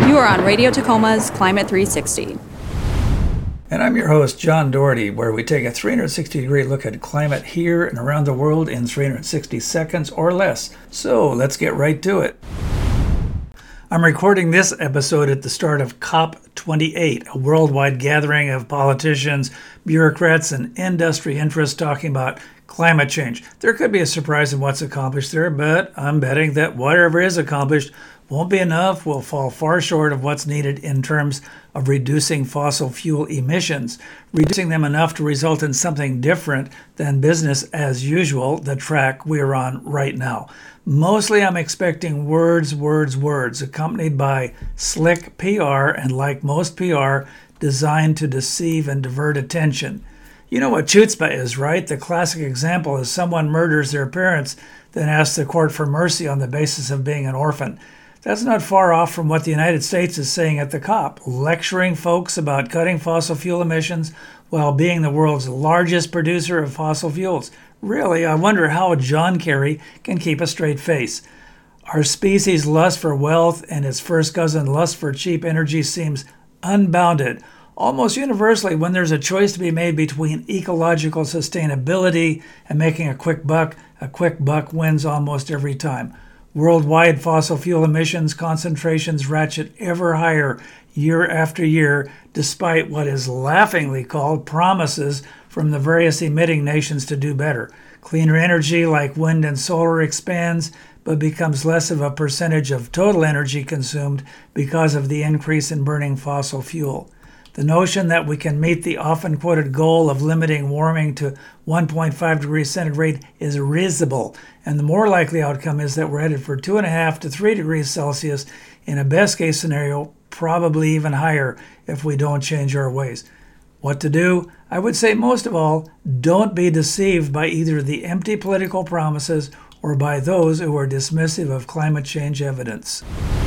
You are on Radio Tacoma's Climate 360. And I'm your host, John Doherty, where we take a 360-degree look at climate here and around the world in 360 seconds or less. So let's get right to it. I'm recording this episode at the start of COP28, a worldwide gathering of politicians, bureaucrats, and industry interests talking about climate change. There could be a surprise in what's accomplished there, but I'm betting that whatever is accomplished won't be enough, will fall far short of what's needed in terms of reducing fossil fuel emissions, reducing them enough to result in something different than business as usual, the track we're on right now. Mostly I'm expecting words, accompanied by slick PR, and like most PR, designed to deceive and divert attention. You know what chutzpah is, right? The classic example is someone murders their parents, then asks the court for mercy on the basis of being an orphan. That's not far off from what the United States is saying at the COP, lecturing folks about cutting fossil fuel emissions while being the world's largest producer of fossil fuels. Really, I wonder how John Kerry can keep a straight face. Our species' lust for wealth and its first cousin lust for cheap energy seems unbounded. Almost universally, when there's a choice to be made between ecological sustainability and making a quick buck wins almost every time. Worldwide fossil fuel emissions concentrations ratchet ever higher year after year, despite what is laughingly called promises from the various emitting nations to do better. Cleaner energy like wind and solar expands, but becomes less of a percentage of total energy consumed because of the increase in burning fossil fuel. The notion that we can meet the often quoted goal of limiting warming to 1.5 degrees centigrade is risible, and the more likely outcome is that we're headed for 2.5 to 3 degrees Celsius in a best case scenario, probably even higher if we don't change our ways. What to do? I would say most of all, don't be deceived by either the empty political promises or by those who are dismissive of climate change evidence.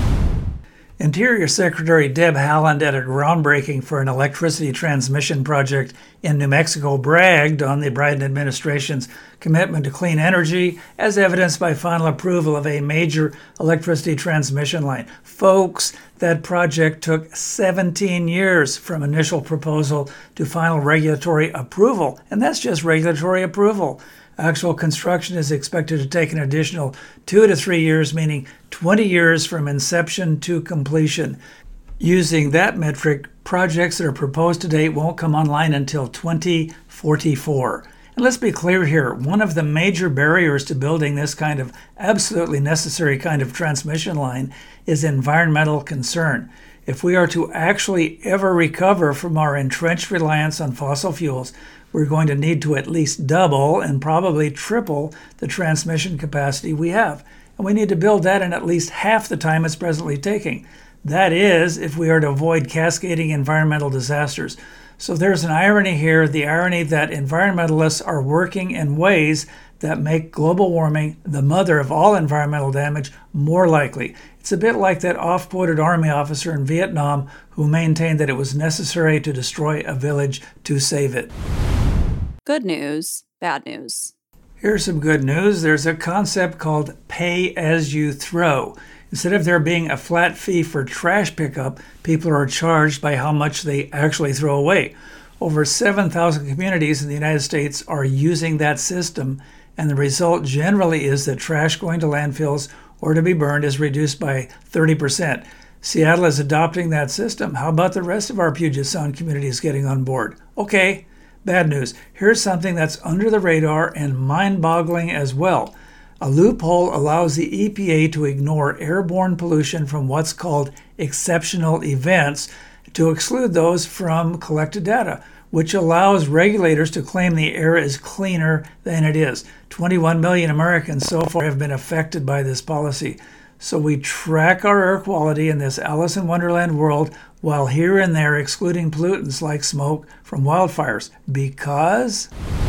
Interior Secretary Deb Haaland, at a groundbreaking for an electricity transmission project in New Mexico, bragged on the Biden administration's commitment to clean energy, as evidenced by final approval of a major electricity transmission line. Folks, that project took 17 years from initial proposal to final regulatory approval, and that's just regulatory approval. Actual construction is expected to take an additional 2 to 3 years, meaning 20 years from inception to completion. Using that metric, projects that are proposed to date won't come online until 2044. And let's be clear here, one of the major barriers to building this kind of absolutely necessary kind of transmission line is environmental concern. If we are to actually ever recover from our entrenched reliance on fossil fuels, we're going to need to at least double and probably triple the transmission capacity we have. And we need to build that in at least half the time it's presently taking. That is, if we are to avoid cascading environmental disasters. So there's an irony here, the irony that environmentalists are working in ways that make global warming, the mother of all environmental damage, more likely. It's a bit like that oft-quoted army officer in Vietnam who maintained that it was necessary to destroy a village to save it. Good news, bad news. Here's some good news. There's a concept called pay as you throw. Instead of there being a flat fee for trash pickup, people are charged by how much they actually throw away. Over 7,000 communities in the United States are using that system, and the result generally is that trash going to landfills or to be burned is reduced by 30%. Seattle is adopting that system. How about the rest of our Puget Sound communities getting on board? Okay. Bad news. Here's something that's under the radar and mind-boggling as well. A loophole allows the EPA to ignore airborne pollution from what's called exceptional events to exclude those from collected data, which allows regulators to claim the air is cleaner than it is. 21 million Americans so far have been affected by this policy. So we track our air quality in this Alice in Wonderland world while here and there excluding pollutants like smoke from wildfires. Because?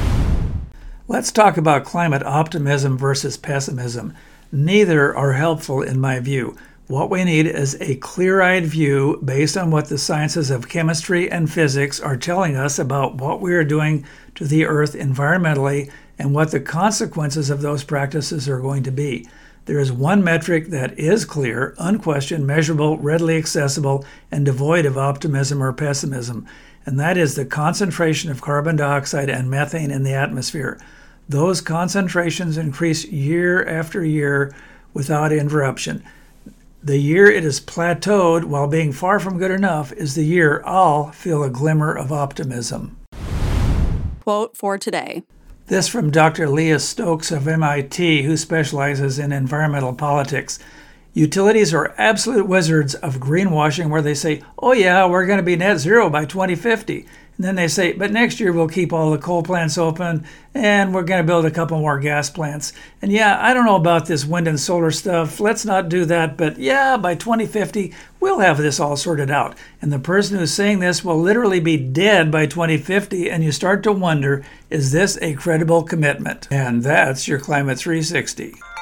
Let's talk about climate optimism versus pessimism. Neither are helpful in my view. What we need is a clear-eyed view based on what the sciences of chemistry and physics are telling us about what we are doing to the Earth environmentally and what the consequences of those practices are going to be. There is one metric that is clear, unquestioned, measurable, readily accessible, and devoid of optimism or pessimism, and that is the concentration of carbon dioxide and methane in the atmosphere. Those concentrations increase year after year without interruption. The year it is plateaued while being far from good enough is the year I'll feel a glimmer of optimism. Quote for today. This from Dr. Leah Stokes of MIT, who specializes in environmental politics. Utilities are absolute wizards of greenwashing, where they say, oh yeah, we're going to be net zero by 2050. And then they say, but next year we'll keep all the coal plants open and we're going to build a couple more gas plants. And yeah, I don't know about this wind and solar stuff. Let's not do that. But yeah, by 2050, we'll have this all sorted out. And the person who's saying this will literally be dead by 2050. And you start to wonder, is this a credible commitment? And that's your Climate 360.